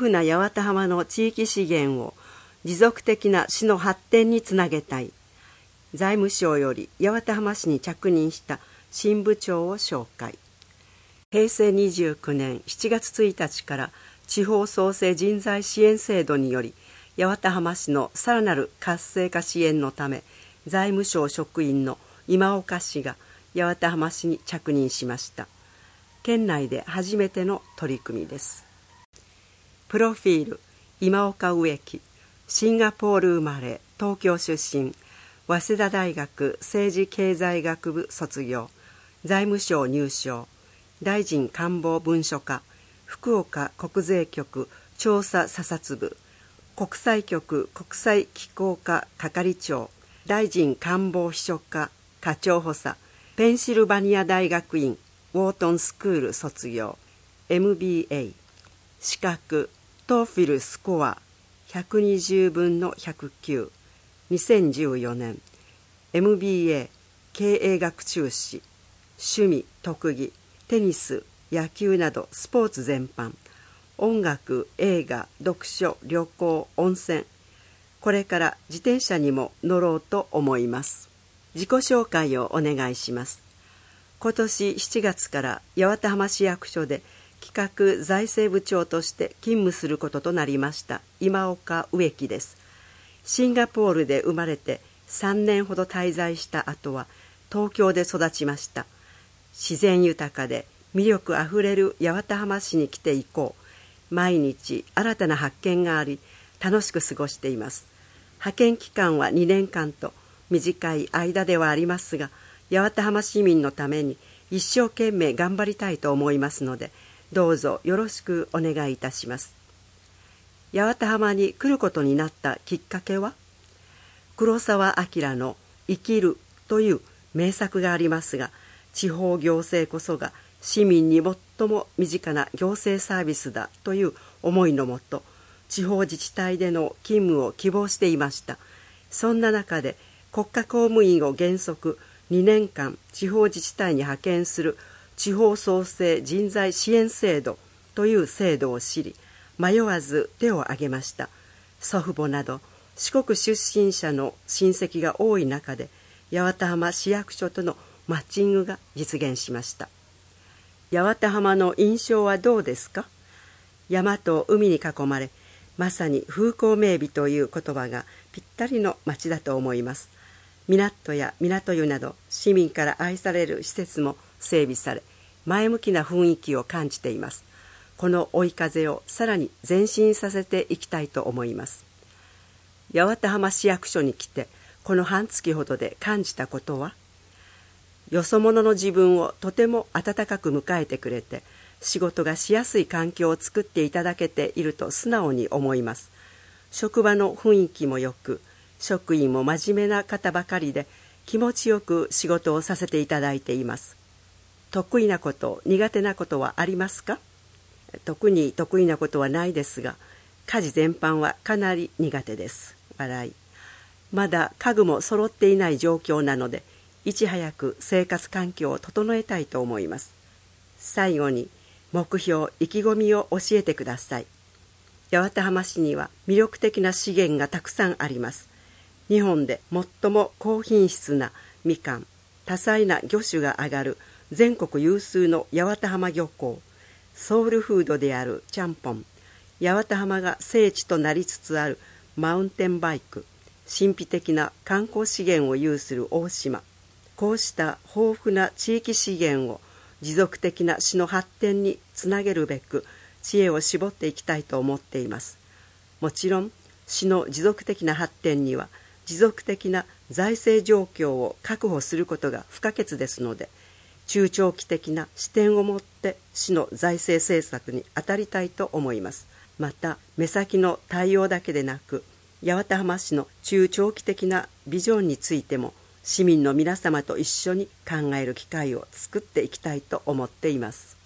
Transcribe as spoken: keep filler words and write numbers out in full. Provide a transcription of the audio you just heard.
富な八幡浜の地域資源を持続的な市の発展につなげたい。財務省より八幡浜市に着任した新部長を紹介。へいせいにじゅうきゅうねんしちがつついたちから地方創生人材支援制度により八幡浜市のさらなる活性化支援のため、財務省職員の今岡氏が八幡浜市に着任しました。県内で初めての取り組みです。プロフィール。今岡植木、シンガポール生まれ、東京出身、早稲田大学政治経済学部卒業、財務省入省、大臣官房文書課、福岡国税局調査査察部、国際局国際機構課係長、大臣官房秘書課課長補佐、ペンシルバニア大学院ウォートンスクール卒業、 エムビーエー、 資格トーフィルスコアひゃくにじゅうぶんのひゃくきゅう、にせんじゅうよねん エムビーエー 経営学修士、趣味特技テニス野球などスポーツ全般、音楽映画読書旅行温泉、これから自転車にも乗ろうと思います。自己紹介をお願いします。今年しちがつから八幡浜市役所で企画財政部長として勤務することとなりました今岡植木です。シンガポールで生まれてさんねんほど滞在した後は東京で育ちました。自然豊かで魅力あふれる八幡浜市に来て以降、毎日新たな発見があり楽しく過ごしています。派遣期間はにねんかんと短い間ではありますが、八幡浜市民のために一生懸命頑張りたいと思いますので、どうぞよろしくお願いいたします。八幡浜に来ることになったきっかけは、黒澤明の生きるという名作がありますが、地方行政こそが市民に最も身近な行政サービスだという思いのもと、地方自治体での勤務を希望していました。そんな中で国家公務員を原則にねんかん地方自治体に派遣する地方創生人材支援制度という制度を知り、迷わず手を挙げました。祖父母など四国出身者の親戚が多い中で、八幡浜市役所とのマッチングが実現しました。八幡浜の印象はどうですか？山と海に囲まれ、まさに風光明媚という言葉がぴったりの町だと思います。港や港湯など市民から愛される施設も整備され、前向きな雰囲気を感じています。この追い風をさらに前進させていきたいと思います。八幡浜市役所に来てこの半月ほどで感じたことは、よそ者の自分をとても温かく迎えてくれて、仕事がしやすい環境を作っていただけていると素直に思います。職場の雰囲気もよく、職員も真面目な方ばかりで、気持ちよく仕事をさせていただいています。得意なこと、苦手なことはありますか？特に得意なことはないですが、家事全般はかなり苦手です。笑い。まだ家具も揃っていない状況なので、いち早く生活環境を整えたいと思います。最後に目標、意気込みを教えてください。八幡浜市には魅力的な資源がたくさんあります。日本で最も高品質なみかん、多彩な魚種が上がる全国有数の八幡浜漁港、ソウルフードであるちゃんぽん、八幡浜が聖地となりつつあるマウンテンバイク、神秘的な観光資源を有する大島、こうした豊富な地域資源を持続的な市の発展につなげるべく知恵を絞っていきたいと思っています。もちろん市の持続的な発展には持続的な財政状況を確保することが不可欠ですので、中長期的な視点を持って市の財政政策に当たりたいと思います。また目先の対応だけでなく、八幡浜市の中長期的なビジョンについても市民の皆様と一緒に考える機会を作っていきたいと思っています。